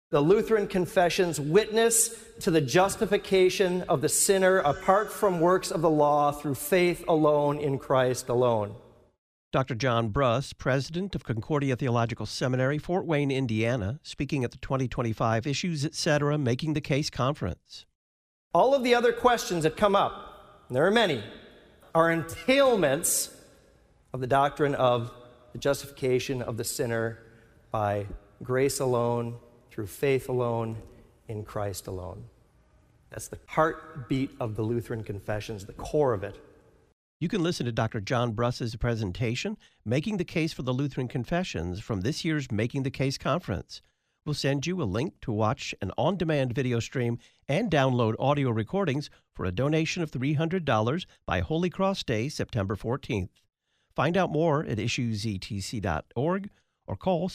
The Lutheran Confession's witness to the justification of the sinner apart from works of the law through faith alone in Christ alone. Dr. John Bruss, president of Concordia Theological Seminary, Fort Wayne, Indiana, speaking at the 2025 Issues Etc. Making the Case Conference. All of the other questions that come up, and there are many, are entailments of the doctrine of the justification of the sinner by grace alone, through faith alone, in Christ alone. That's the heartbeat of the Lutheran Confessions, the core of it. You can listen to Dr. John Bruss's presentation, Making the Case for the Lutheran Confessions, from this year's Making the Case Conference. We'll send you a link to watch an on-demand video stream and download audio recordings for a donation of $300 by Holy Cross Day, September 14th. Find out more at issuesetc.org or call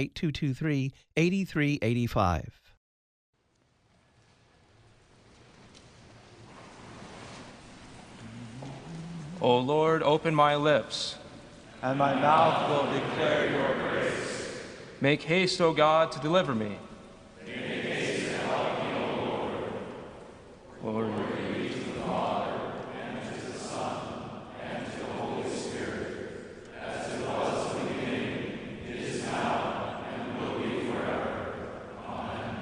618-223-8385. O Lord, open my lips, and my mouth will declare your praise. Make haste, O God, to deliver me. Make haste to help me, O Lord. Lord, be to the Father, and to the Son, and to the Holy Spirit, as it was in the beginning, is now, and will be forever. Amen.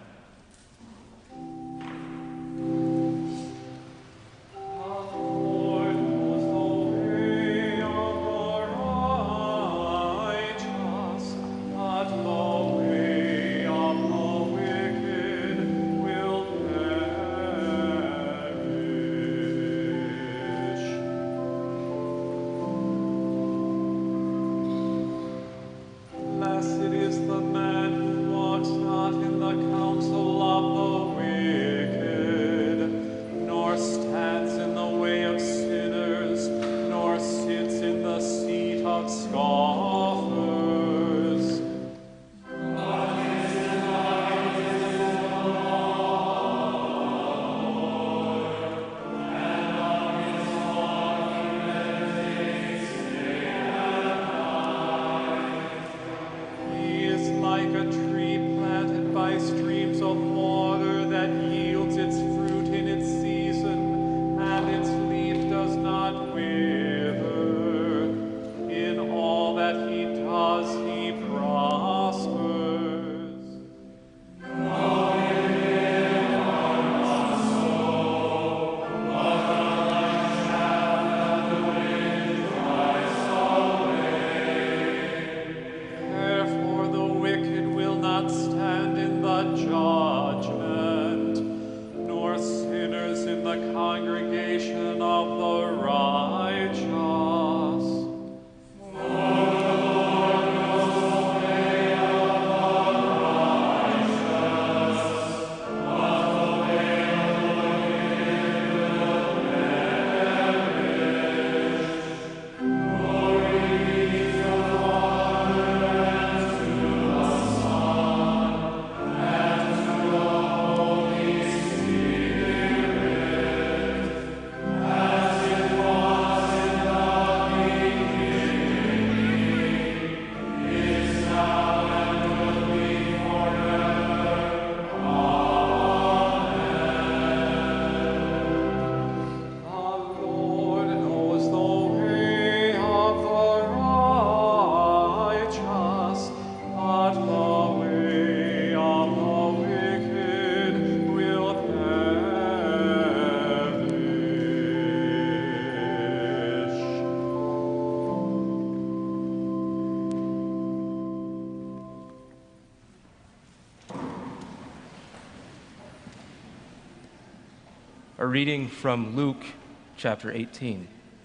A reading from Luke chapter 18.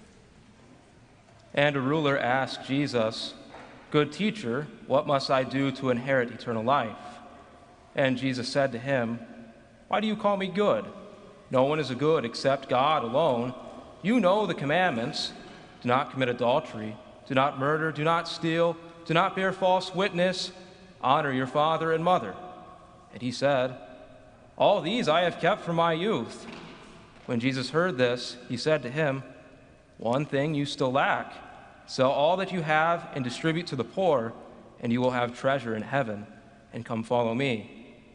And a ruler asked Jesus, "Good teacher, what must I do to inherit eternal life?" And Jesus said to him, "Why do you call me good? No one is good except God alone. You know the commandments. Do not commit adultery. Do not murder. Do not steal. Do not bear false witness. Honor your father and mother." And he said, "All these I have kept from my youth." When Jesus heard this, he said to him, "One thing you still lack. Sell all that you have and distribute to the poor, and you will have treasure in heaven, and come follow me."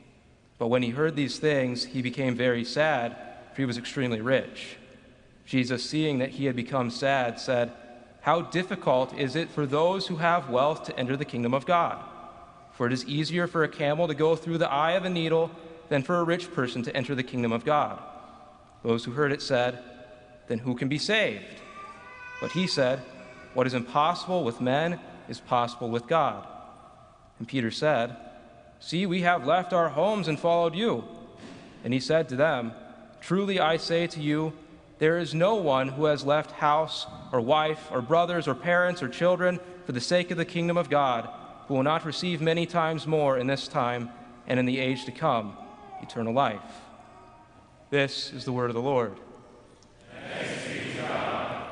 But when he heard these things, he became very sad, for he was extremely rich. Jesus, seeing that he had become sad, said, "How difficult is it for those who have wealth to enter the kingdom of God? For it is easier for a camel to go through the eye of a needle than for a rich person to enter the kingdom of God." Those who heard it said, "Then who can be saved?" But he said, "What is impossible with men is possible with God." And Peter said, "See, we have left our homes and followed you." And he said to them, "Truly I say to you, there is no one who has left house or wife or brothers or parents or children for the sake of the kingdom of God who will not receive many times more in this time and in the age to come eternal life." This is the word of the Lord. Thanks be to God.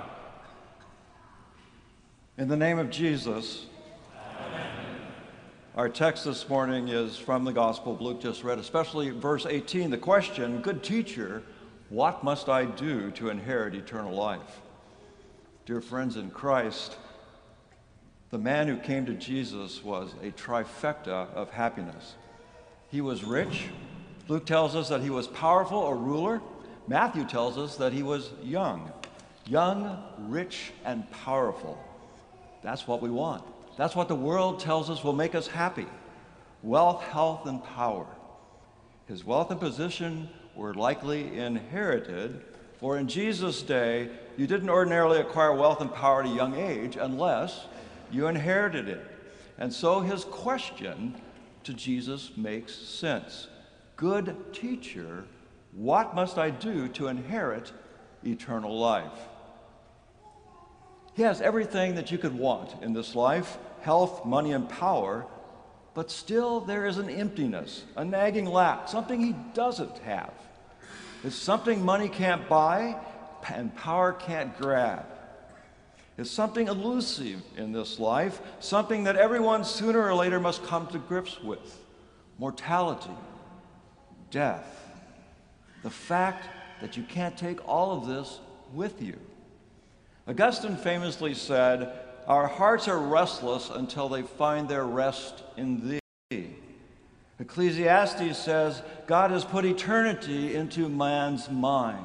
In the name of Jesus, amen. Our text this morning is from the Gospel of Luke just read, especially verse 18, the question, "Good teacher, what must I do to inherit eternal life?" Dear friends in Christ, the man who came to Jesus was a trifecta of happiness. He was rich. Luke tells us that he was powerful, a ruler. Matthew tells us that he was young. Young, rich, and powerful. That's what we want. That's what the world tells us will make us happy. Wealth, health, and power. His wealth and position were likely inherited, for in Jesus' day, you didn't ordinarily acquire wealth and power at a young age unless you inherited it. And so his question to Jesus makes sense. "Good teacher, what must I do to inherit eternal life?" He has everything that you could want in this life, health, money, and power, but still there is an emptiness, a nagging lack, something he doesn't have. It's something money can't buy and power can't grab. It's something elusive in this life, something that everyone sooner or later must come to grips with. Mortality, death, the fact that you can't take all of this with you. Augustine famously said, "Our hearts are restless until they find their rest in thee." Ecclesiastes says, "God has put eternity into man's mind."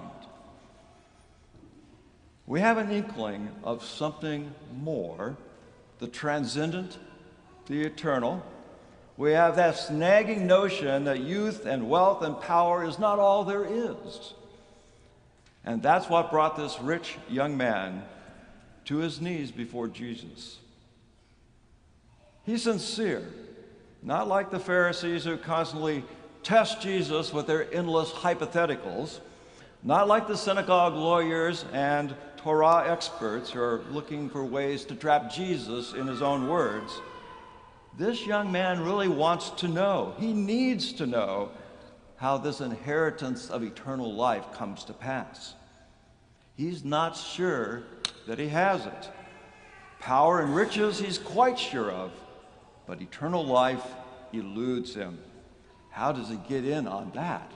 We have an inkling of something more, the transcendent, the eternal. We have that nagging notion that youth and wealth and power is not all there is. And that's what brought this rich young man to his knees before Jesus. He's sincere, not like the Pharisees who constantly test Jesus with their endless hypotheticals, not like the synagogue lawyers and Torah experts who are looking for ways to trap Jesus in his own words. This young man really wants to know, he needs to know how this inheritance of eternal life comes to pass. He's not sure that he has it. Power and riches he's quite sure of, but eternal life eludes him. How does he get in on that?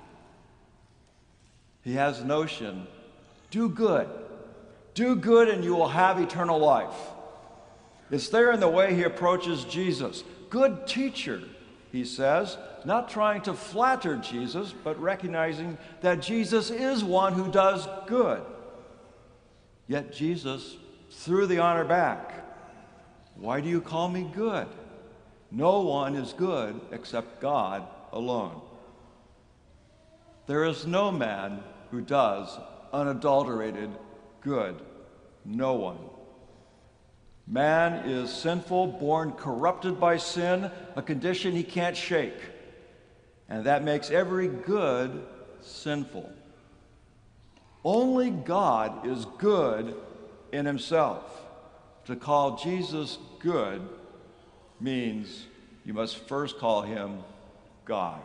He has a notion, do good and you will have eternal life. It's there in the way he approaches Jesus. "Good teacher," he says, not trying to flatter Jesus, but recognizing that Jesus is one who does good. Yet Jesus threw the honor back. "Why do you call me good? No one is good except God alone." There is no man who does unadulterated good. No one. Man is sinful, born corrupted by sin, a condition he can't shake. And that makes every good sinful. Only God is good in himself. To call Jesus good means you must first call him God.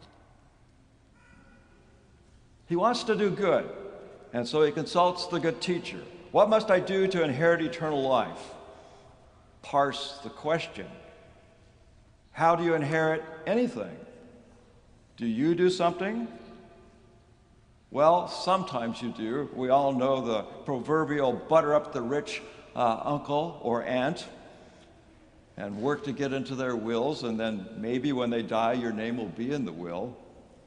He wants to do good, and so he consults the good teacher. What must I do to inherit eternal life? Parse the question. How do you inherit anything? Do you do something? Well, sometimes you do. We all know the proverbial butter up the rich uncle or aunt and work to get into their wills, and then maybe when they die, your name will be in the will.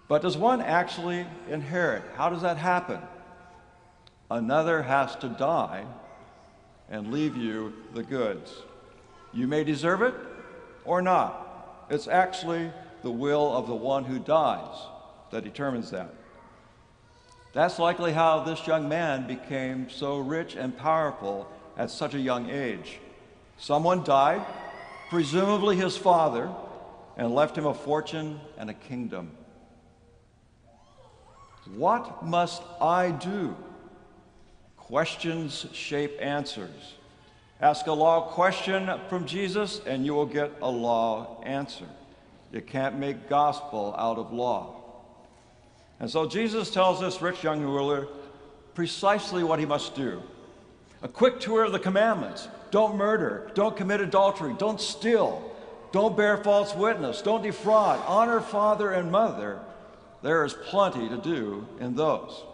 But does one actually inherit? How does that happen? Another has to die and leave you the goods. You may deserve it or not. It's actually the will of the one who dies that determines that. That's likely how this young man became so rich and powerful at such a young age. Someone died, presumably his father, and left him a fortune and a kingdom. What must I do? Questions shape answers. Ask a law question from Jesus, and you will get a law answer. You can't make gospel out of law. And so Jesus tells this rich young ruler precisely what he must do. A quick tour of the commandments. Don't murder. Don't commit adultery. Don't steal. Don't bear false witness. Don't defraud. Honor father and mother. There is plenty to do in those.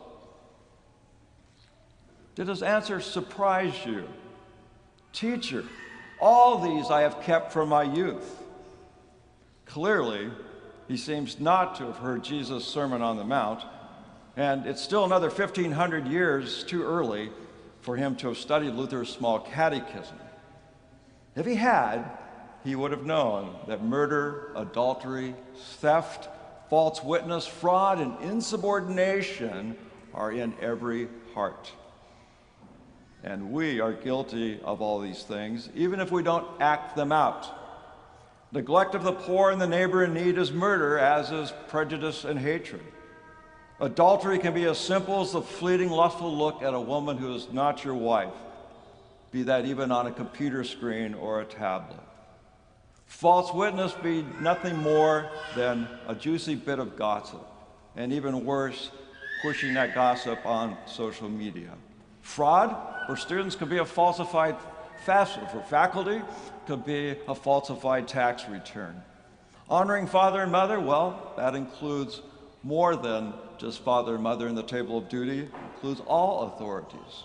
Did his answer surprise you? Teacher, all these I have kept from my youth. Clearly, he seems not to have heard Jesus' Sermon on the Mount, and it's still another 1,500 years too early for him to have studied Luther's small catechism. If he had, he would have known that murder, adultery, theft, false witness, fraud, and insubordination are in every heart. And we are guilty of all these things, even if we don't act them out. Neglect of the poor and the neighbor in need is murder, as is prejudice and hatred. Adultery can be as simple as the fleeting lustful look at a woman who is not your wife, be that even on a computer screen or a tablet. False witness be nothing more than a juicy bit of gossip, and even worse, pushing that gossip on social media. Fraud for students could be a falsified FAFSA. For faculty, could be a falsified tax return. Honoring father and mother, well, that includes more than just father and mother in the table of duty. It includes all authorities.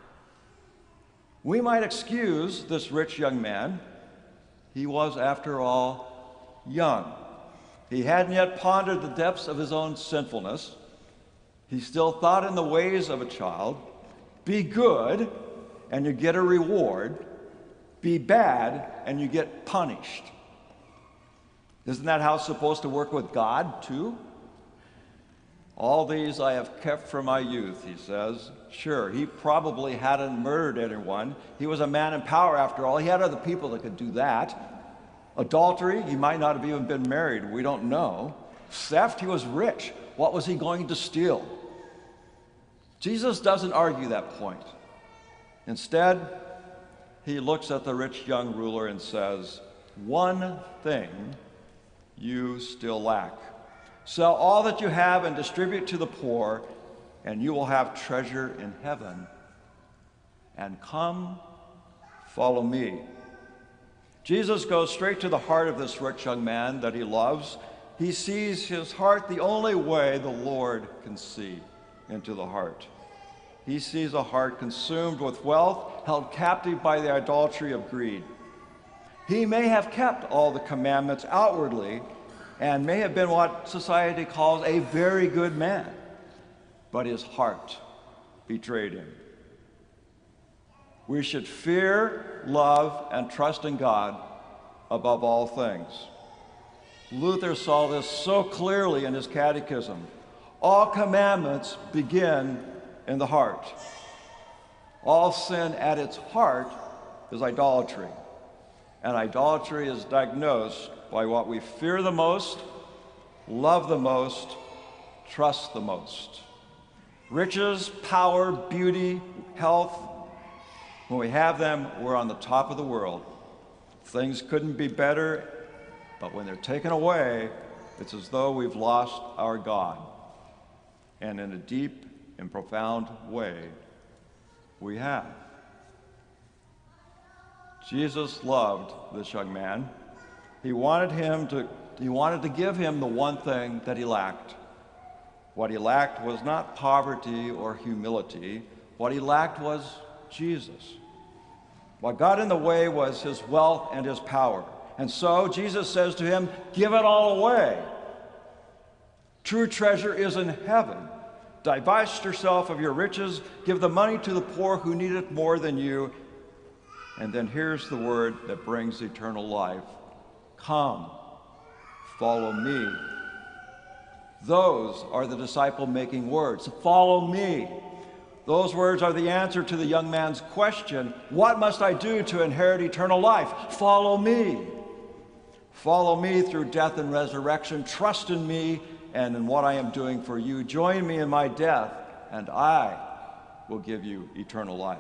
We might excuse this rich young man. He was, after all, young. He hadn't yet pondered the depths of his own sinfulness. He still thought in the ways of a child. Be good, and you get a reward. Be bad, and you get punished. Isn't that how it's supposed to work with God, too? All these I have kept from my youth, he says. Sure, he probably hadn't murdered anyone. He was a man in power, after all. He had other people that could do that. Adultery, he might not have even been married. We don't know. Theft, he was rich. What was he going to steal? Jesus doesn't argue that point. Instead, he looks at the rich young ruler and says, one thing you still lack. Sell all that you have and distribute to the poor, and you will have treasure in heaven. And come, follow me. Jesus goes straight to the heart of this rich young man that he loves. He sees his heart the only way the Lord can see into the heart. He sees a heart consumed with wealth, held captive by the idolatry of greed. He may have kept all the commandments outwardly and may have been what society calls a very good man, but his heart betrayed him. We should fear, love, and trust in God above all things. Luther saw this so clearly in his catechism. All commandments begin in the heart. All sin at its heart is idolatry. And idolatry is diagnosed by what we fear the most, love the most, trust the most. Riches, power, beauty, health. When we have them, we're on the top of the world. Things couldn't be better, but when they're taken away, it's as though we've lost our God. And in a deep and profound way, we have. Jesus loved this young man. He wanted to give him the one thing that he lacked. What he lacked was not poverty or humility. What he lacked was Jesus. What got in the way was his wealth and his power. And so Jesus says to him, give it all away. True treasure is in heaven. Divest yourself of your riches, give the money to the poor who need it more than you. And then here's the word that brings eternal life. Come, follow me. Those are the disciple-making words. Follow me. Those words are the answer to the young man's question, what must I do to inherit eternal life? Follow me. Follow me through death and resurrection. Trust in me and in what I am doing for you. Join me in my death, and I will give you eternal life.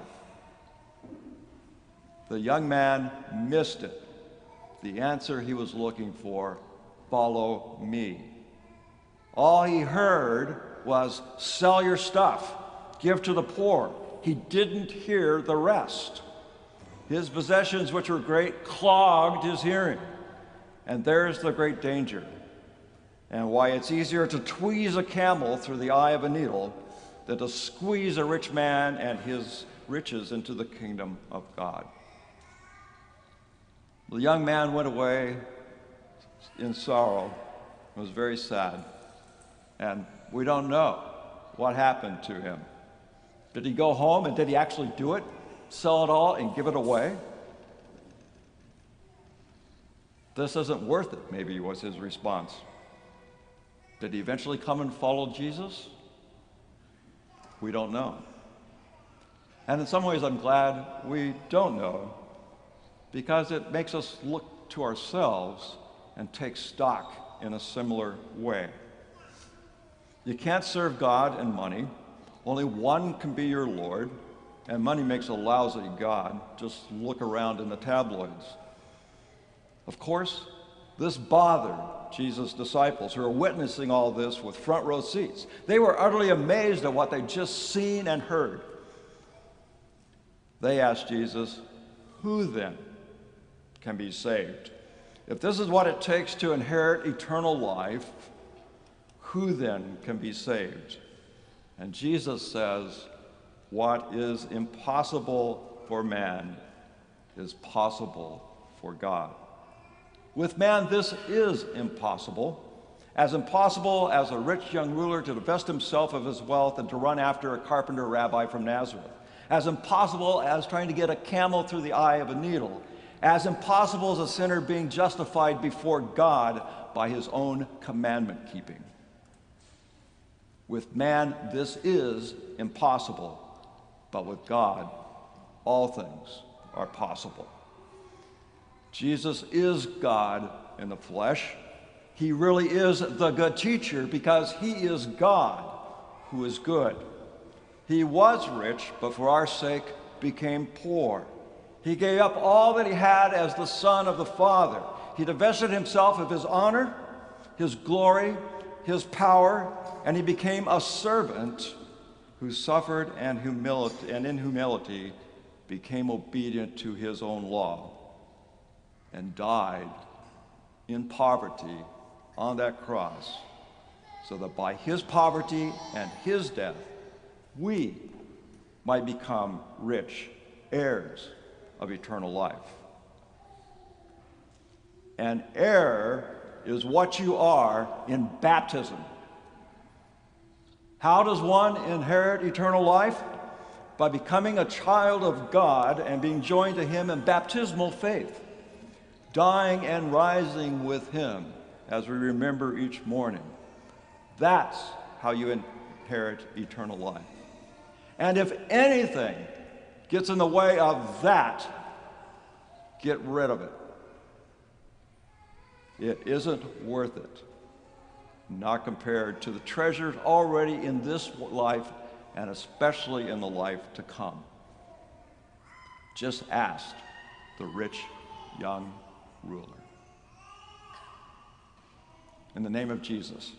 The young man missed it. The answer he was looking for, follow me. All he heard was, sell your stuff, give to the poor. He didn't hear the rest. His possessions, which were great, clogged his hearing. And there's the great danger, and why it's easier to tweeze a camel through the eye of a needle than to squeeze a rich man and his riches into the kingdom of God. The young man went away in sorrow. It was very sad. And we don't know what happened to him. Did he go home and did he actually do it? Sell it all and give it away? This isn't worth it, maybe was his response. Did he eventually come and follow Jesus? We don't know. And in some ways, I'm glad we don't know, because it makes us look to ourselves and take stock in a similar way. You can't serve God and money. Only one can be your Lord, and money makes a lousy God. Just look around in the tabloids. Of course, this bothered Jesus' disciples, who are witnessing all this with front row seats. They were utterly amazed at what they'd just seen and heard. They asked Jesus, who then can be saved? If this is what it takes to inherit eternal life, who then can be saved? And Jesus says, what is impossible for man is possible for God. With man, this is impossible as a rich young ruler to divest himself of his wealth and to run after a carpenter rabbi from Nazareth, as impossible as trying to get a camel through the eye of a needle, as impossible as a sinner being justified before God by his own commandment keeping. With man, this is impossible, but with God, all things are possible. Jesus is God in the flesh. He really is the good teacher because he is God who is good. He was rich, but for our sake became poor. He gave up all that he had as the Son of the Father. He divested himself of his honor, his glory, his power, and he became a servant who suffered and in humility became obedient to his own law and died in poverty on that cross, so that by his poverty and his death, we might become rich heirs of eternal life. An heir is what you are in baptism. How does one inherit eternal life? By becoming a child of God and being joined to him in baptismal faith, dying and rising with him as we remember each morning. That's how you inherit eternal life. And if anything gets in the way of that, get rid of it. It isn't worth it, not compared to the treasures already in this life and especially in the life to come. Just ask the rich young ruler. In the name of Jesus.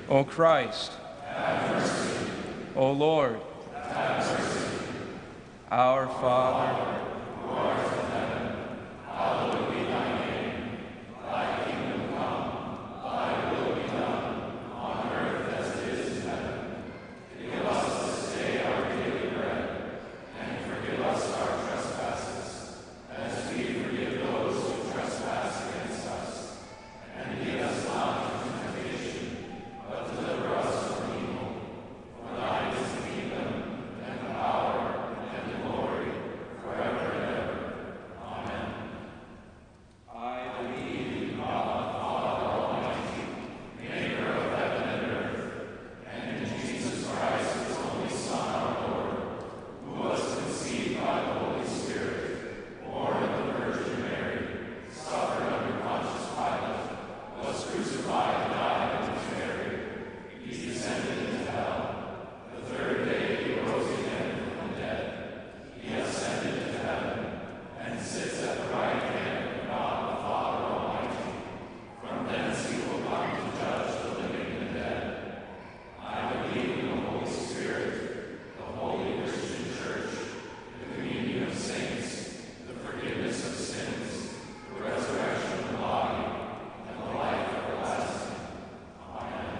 O Christ, have mercy. O Lord, Have mercy. our Father, who art in heaven, hallowed be thy name. Thy kingdom come, thy will be done, on earth as it is in heaven. Give us this day our daily bread, and forgive us our trespasses, as we forgive those who trespass against us. And lead us not into temptation, but deliver us from evil. For thine is the kingdom, and the power, and the glory, forever and ever. Amen. I believe in God, the Father Almighty, maker of heaven and earth, and in Jesus Christ, his only Son, our Lord, who was conceived by the Holy Spirit, born of the Virgin Mary, suffered under Pontius Pilate, was crucified, died, and was buried. He descended into hell. The third day he rose again from the dead. He ascended into heaven, and sits at the right hand of God the Father Almighty. From thence he will come to judge the living and the dead. I believe in the Holy Spirit, the holy Christian Church, the communion of saints, the forgiveness of sins, the resurrection of the body, and the life everlasting. Amen.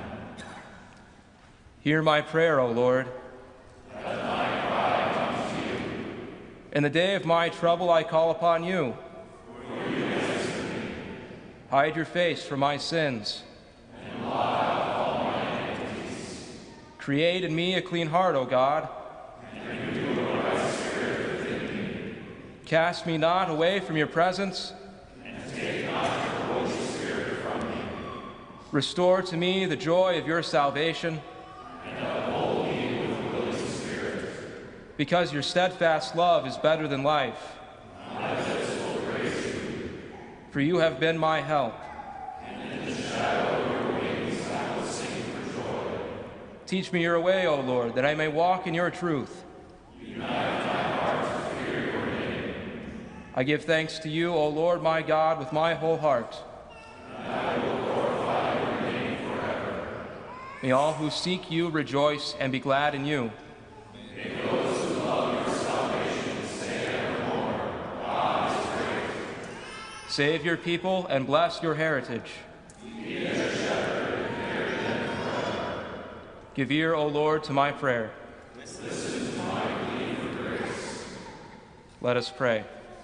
hear my prayer, O Lord. Let my cry come to you. In the day of my trouble I call upon you. For you answer me, Hide your face from my sins. and blot out all my iniquities. Create in me a clean heart, O God. And renew a right spirit within me. Cast me not away from your presence. And take not your Holy Spirit from me. Restore to me the joy of your salvation. And uphold me with a willing spirit. Because your steadfast love is better than life. My lips will praise you. For you have been my help. And in the shadow of your wings I will sing for joy. Teach me your way, O Lord, that I may walk in your truth. Unite my heart to fear your name. I give thanks to you, O Lord my God, with my whole heart. And I will glorify your name forever. May all who seek you rejoice and be glad in you. May those who love your salvation say evermore, God is great. Save your people and bless your heritage. Be their shepherd and carry them forever. Give ear, O Lord, to my prayer. Listen to my plea for grace. Let us pray.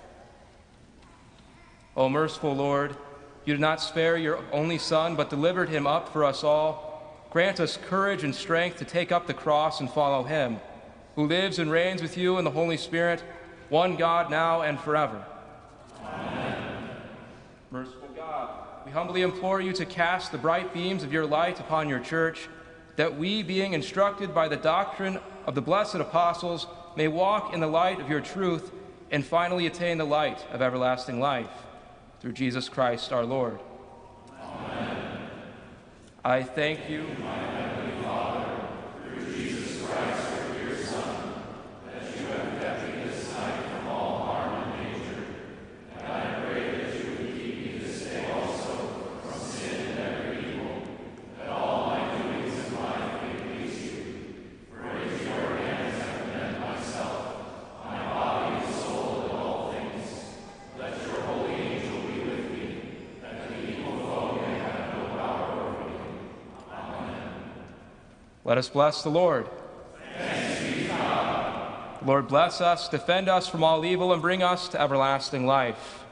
O merciful Lord, you did not spare your only Son, but delivered him up for us all. Grant us courage and strength to take up the cross and follow him, who lives and reigns with you in the Holy Spirit, one God, now and forever. Amen. Merciful God, we humbly implore you to cast the bright beams of your light upon your church, that we, being instructed by the doctrine of the blessed apostles, may walk in the light of your truth and finally attain the light of everlasting life. Through Jesus Christ our Lord. Amen. I thank you, My heavenly Father, through Jesus Christ, your dear Son, that you have kept me this night from all harm and danger. And I pray that you would keep me this day also from sin and every evil, that all my doings in life may please you. For into your hands I commend myself, my body and soul and all things. Let your holy angel be with me, that the evil foe may have no power over me. Amen. let us bless the Lord. Thanks be to God. The Lord bless us, defend us from all evil, and bring us to everlasting life.